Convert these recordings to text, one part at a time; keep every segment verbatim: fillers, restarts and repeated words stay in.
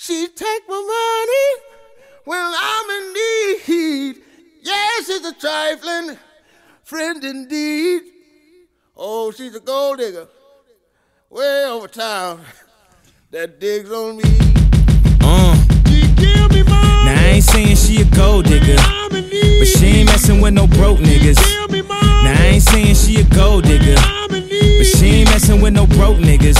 She take my money when I'm in need. Yes, she's a trifling friend indeed. Oh, she's a gold digger way over town that digs on me. Uh. She give me money. Now I ain't saying she a gold digger, but she ain't messing with no broke niggas. Now I ain't saying she a gold digger, but she ain't messing with no broke niggas.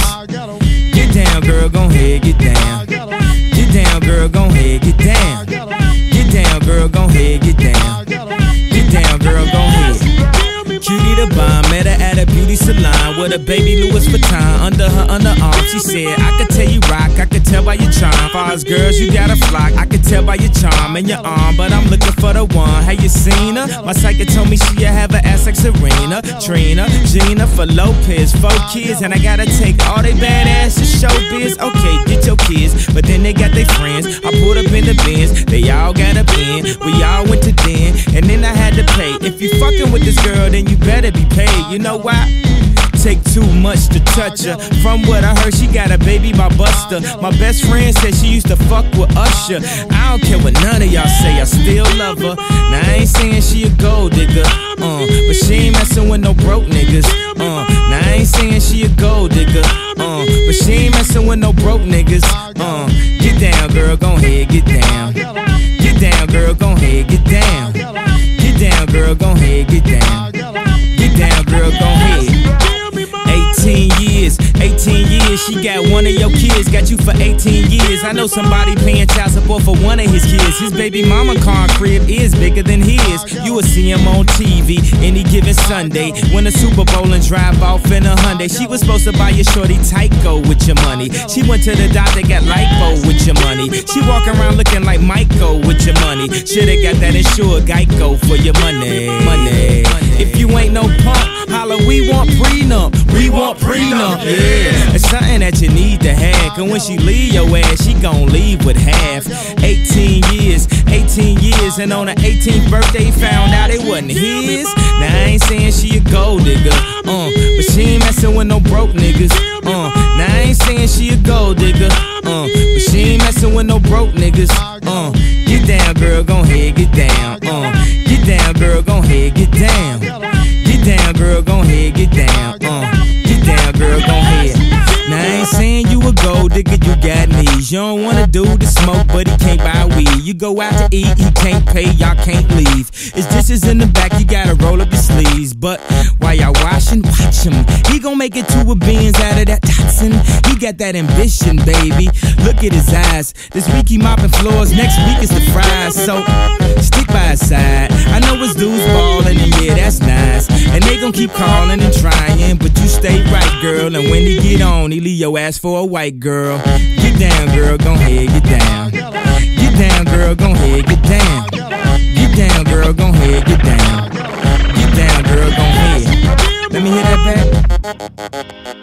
Get down, girl, gon' head, get down. Get down, girl, gon' head, get down. Get down, girl, gon' head, get down. Get down, girl, gon' head. Cutie the bomb, met her at a beauty salon with a baby Louis Vuitton under her underarm. She said, I could tell you rock, I could tell by your charm. Far as girls, you got a flock, I could tell by your charm and your arm. But I'm looking for the one, have you seen her? My psychic told me she have an ass like Serena, Trina, Gina, for Lopez, four kids. And I gotta take all they badass to showbiz. Okay, get your kids, but then they got their friends. I pulled up in the Benz, they all got a bin. We all went to den, and then I had to pay. If you fucking with this girl, then you better be paid. You know why? Take too much to touch her. From what I heard, she got a baby by Buster. My best friend said she used to fuck with Usher. I don't care what none of y'all say, I still love her. Now I ain't saying she a gold digger, uh, but she ain't messing with no broke niggas. Uh, now I ain't saying she a gold digger, uh, but she ain't messing with no broke niggas. Uh, get down, girl, gon' head, get down. Get down, girl, gon' head, get down. Get down, girl, gon' head, get down. Get down, girl, gon' head. eighteen years, eighteen years, she got one of your kids, got you for eighteen years. I know somebody paying child support for one of his kids. His baby mama car crib is bigger than his. You will see him on T V any given Sunday. Win a Super Bowl and drive off in a Hyundai. She was supposed to buy your shorty Tyco with your money. She went to the doctor, got lipo with your money. She walk around looking like Michael with your money. Shoulda got that insured Geico for your money. Money. If you ain't no punk, holla, we want prenup. We want prenup, yeah. It's something that you need to have, cause when she leave your ass, she gon' leave with half. eighteen years, eighteen years, and on her eighteenth birthday, found out it wasn't his. Now I ain't saying she a gold digger, uh, but she ain't messing with no broke niggas. Uh, now I ain't saying she a gold digger, uh, but she ain't messing with no broke niggas. Uh, get down, girl, gon' head, get down. Uh, get down, girl, gon' head, get down. Get down, girl, gon' head, get down. Uh, get down, girl, gon' head. Now I ain't saying you a gold digger, you got knees. You don't wanna do the smoke, but he can't buy weed. You go out to eat, he can't pay, y'all can't leave. His dishes in the back, you gotta roll up your sleeves. But while y'all washing, watch him. He gon' make it to a beans out of that Datsun. He got that ambition, baby. Look at his eyes. This week he mopping floors, next week is the fries. So stick by his side. I know his dudes ballin', and yeah, that's nice. And they gon' keep calling and trying, but you stay right, girl. And when he get on, he leave your ass for a white girl. Get down, girl, gon' head, get down. Get down, girl, gon' head, get down. Get down, girl, gon' head, get down. Get down, girl, gon' head. Let me hear that back.